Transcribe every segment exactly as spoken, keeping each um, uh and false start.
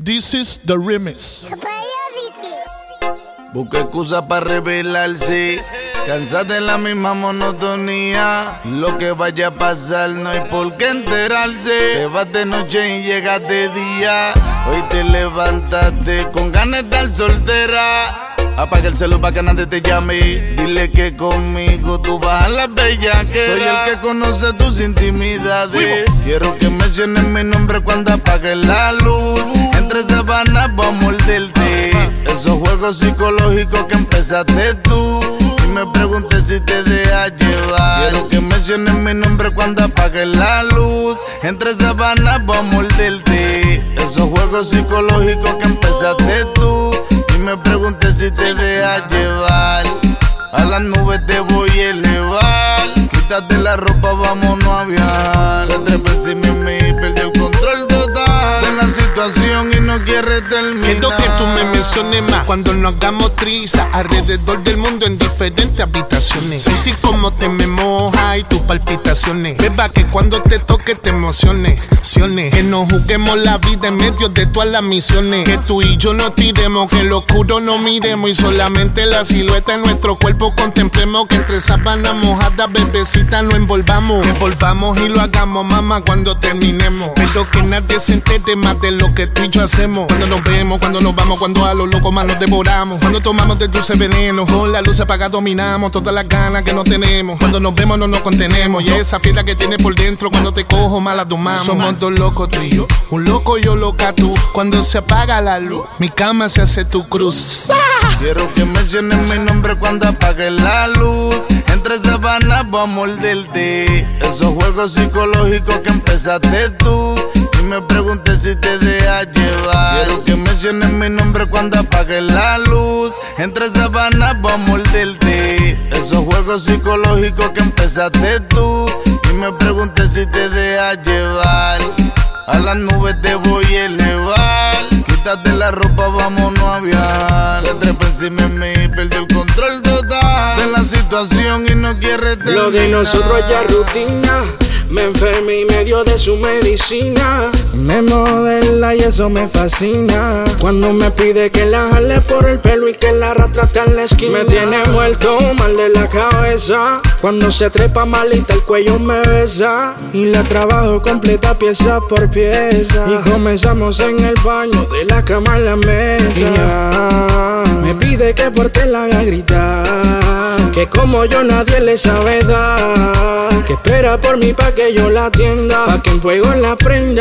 This is the remix. Busca excusa para revelarse. Cansate de la misma monotonía. Lo que vaya a pasar no hay por qué enterarse. Te vas de noche y llegas de día. Hoy te levantaste con ganas de estar soltera. Apaga el celular para que nadie te llame. Dile que conmigo tú vas a la bellaquera. Soy el que conoce tus intimidades. Quiero que menciones mi nombre cuando apague la luz. Entre sábanas voy a morderte. Esos juegos psicológicos que empezaste tú. Y me pregunté si te dejas llevar. Quiero que menciones mi nombre cuando apague la luz. Entre sábanas voy a morderte. Esos juegos psicológicos que empezaste tú. Y me pregunté si te dejas llevar. A las nubes te voy a elevar. Quítate la ropa, vámonos a viajar. Se trepa encima de mí y perdió el control total de la situación y no quiere terminar. Quiero que tú me menciones más cuando nos hagamos trizas alrededor del mundo en diferentes habitaciones. Sentí como te me moja y tus palpitaciones. Beba que cuando te toque te emociones. Que nos juguemos la vida en medio de todas las misiones. Que tú y yo no tiremos, que lo oscuro no miremos. Y solamente la silueta de nuestro cuerpo contemplemos. Que entre sábanas mojadas, bebecita, nos envolvamos. Que volvamos y lo hagamos, mamá, cuando terminemos. Pero que nadie se entere más de lo que tú y yo hacemos. Cuando nos vemos, cuando nos vamos, cuando a los locos más nos devoramos. Cuando tomamos de dulce veneno, con la luz apagada dominamos todas las ganas que no tenemos. Cuando nos vemos no nos contenemos. Y esa fiera que tienes por dentro, cuando te cojo mal la domamos. Somos dos locos tú y yo, un loco yo loca tú. Cuando se apaga la luz, mi cama se hace tu cruz. Quiero que menciones mi nombre cuando apague la luz. Entre sábanas voy a morderte. Esos juegos psicológicos que empezaste tú. Y me pregunté si te dejas llevar. Quiero que menciones mi nombre cuando apague la luz. Entre sábanas voy a morderte. Esos juegos psicológicos que empezaste tú. Y me pregunté si te dejas llevar. A las nubes te voy a elevar. Quítate la ropa, vámonos a viajar. Se trepa encima de mí y perdió el control total de la situación y no quiere terminar. Lo de nosotros ya es rutina. Me enfermé y me dio de su medicina. Me modela y eso me fascina. Cuando me pide que la jale por el pelo y que la arrastre hasta en la esquina. Me tiene muerto mal de la cabeza. Cuando se trepa malita el cuello me besa. Y la trabajo completa pieza por pieza. Y comenzamos en el baño, de la cama a la mesa. Me pide que fuerte la haga gritar. Que como yo nadie le sabe dar. Que espera por mí pa' que yo la atienda. Pa' que en fuego la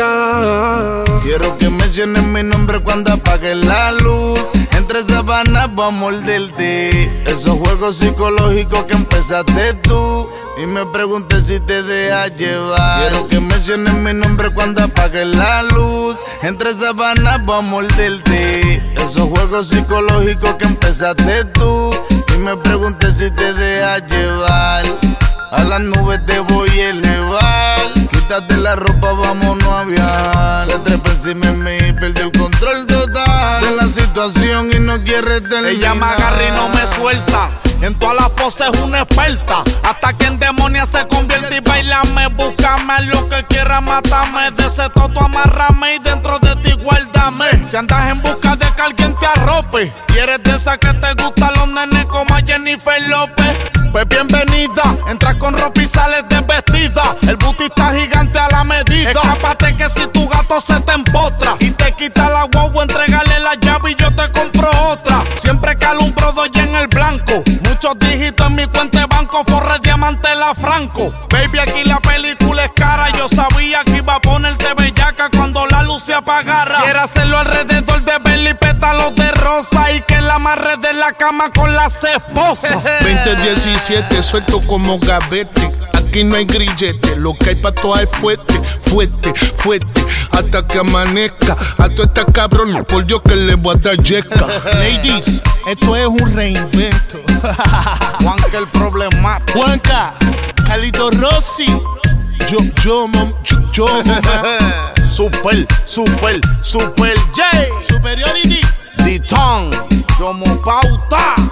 prenda. Quiero que menciones mi nombre cuando apague la luz. Entre sábanas voy a morderte. Esos juegos psicológicos que empezaste tú. Y me pregunté si te dejas llevar. Quiero que menciones mi nombre cuando apague la luz. Entre sábanas voy a morderte. Esos juegos psicológicos que empezaste tú. Y me pregunté si te dejas llevar. A las nubes te voy a elevar. Quítate la ropa, vámonos a viajar. Se trepa encima de mí y perdió el control total de la situación y no quiere terminar. Ella me agarra y no me suelta. En todas las poses es una experta. Hasta que en demonia se convierte y bailame. Búscame lo que quiera, mátame. De ese toto amárrame y dentro de ti guárdame. Si andas en busca de que alguien te arrope, quieres de esa que te gustan los nenes como a Jennifer López, pues bienvenida. Entras con ropa y sales desvestida. El booty está gigante a la medida. Escápate que si tu gato se te empotra y te quita la guagua, entregale la llave y yo te compro otra. Siempre que alumbro doy en el blanco. Muchos dígitos en mi cuenta de banco, forre diamante la franco. Baby, aquí la película es cara. Yo sabía que iba a ponerte bellaca cuando la luz se apagara. Quiero hacerlo alrededor de Bella y pétalos de rosa. Y que la amarre de la cama con las esposas. veinte diecisiete, suelto como gavete. Aquí no hay grillete, lo que hay pa' todo es fuerte, fuerte, fuerte, hasta que amanezca. A toda esta cabrón, por Dios que le voy a dar yeca. Ladies, esto es un reinvento. Juanca el problemático. Juanca, Calito Rossi. Yo, yo, mom, yo, yo, mamá. Super, super, super J. Superiority. D-Tongue, como pauta.